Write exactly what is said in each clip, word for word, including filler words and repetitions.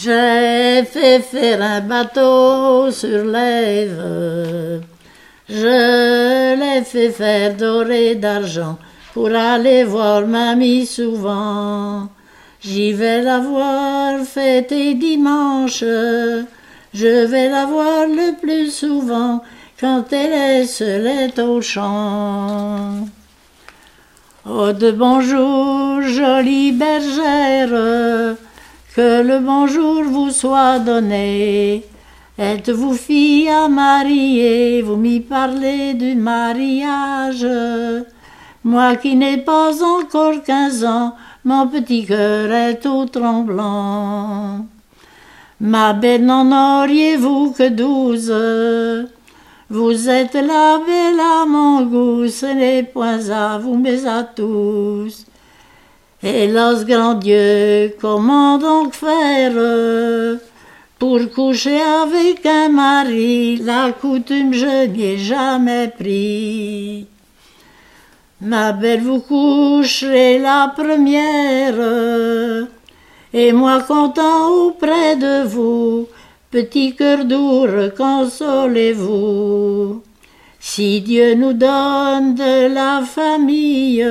J'ai fait faire un bateau sur l'Ève, je l'ai fait faire doré d'argent pour aller voir mamie souvent. J'y vais la voir fêter dimanche, je vais la voir le plus souvent quand elle est seule est au champ. Oh de bonjour, jolie bergère, que le bonjour vous soit donné. Êtes-vous fille à marier, vous m'y parlez du mariage. Moi qui n'ai pas encore quinze ans, mon petit cœur est tout tremblant. Ma belle, n'en auriez-vous que douze? Vous êtes la belle à mon goût, ce n'est point à vous mais à tous. Hélas, grand Dieu, comment donc faire pour coucher avec un mari? La coutume je n'y ai jamais pris. Ma belle, vous coucherez la première, et moi content auprès de vous. Petit cœur doux, reconsolez-vous. Si Dieu nous donne de la famille,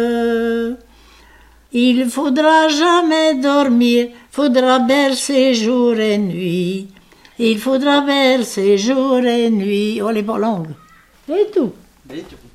il faudra jamais dormir, faudra bercer jour et nuit. Il faudra bercer jour et nuit. Oh, les pas longues. Et tout. Et tout.